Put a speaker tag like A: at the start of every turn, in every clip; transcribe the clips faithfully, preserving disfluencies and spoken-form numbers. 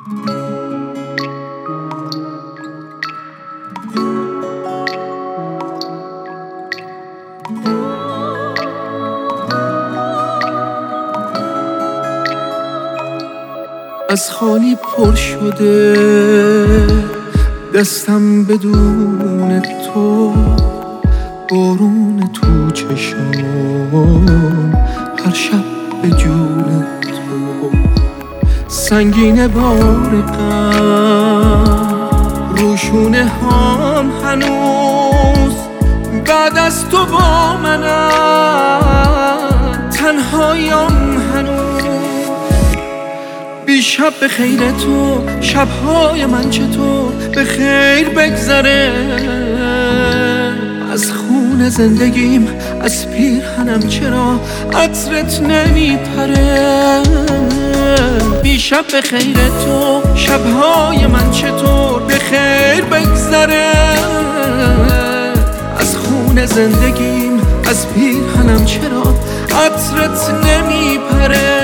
A: از خالی پر شده دستم بدون تو، بارون تو چشم هر شب به جون تو، سنگین بار غم روشونه هام هنوز بعد از تو با منم، تنهایم هنوز. بی شب به خیر تو، شبهای من چطور به خیر بگذره، از خون زندگیم از پیرهنم چرا عطرت نمیپره. بی شب به خیر تو، شبهای من چطور به خیر بگذره، از خون زندگیم از پیرهنم چرا عطرت نمیپره.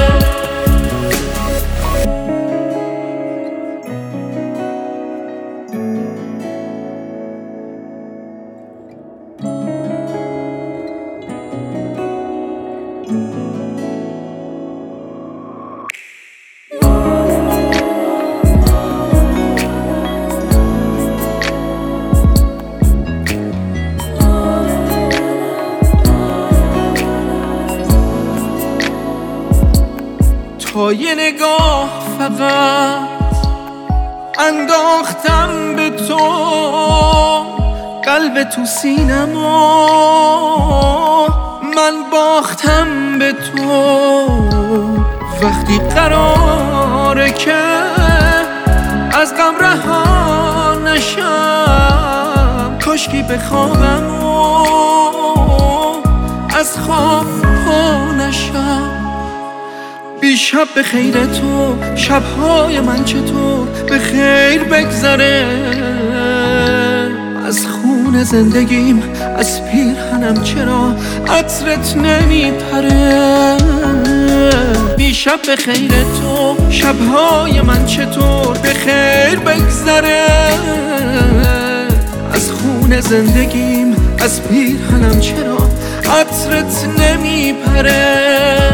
A: تا یه نگاه فقط انداختم به تو، قلب تو سینمو من باختم به تو. وقتی قراره که از غم رها نشم، کاشکی بخوابم و از خواب پا نشم. بی شب به خیر تو، شبهای من چطور به خیر بگذره، از خون زندگیم از پیرهنم چرا عطرت نمیپره. بی شب به خیر تو، شبهای من چطور به خیر بگذره، از خون زندگیم از پیرهنم چرا عطرت نمیپره.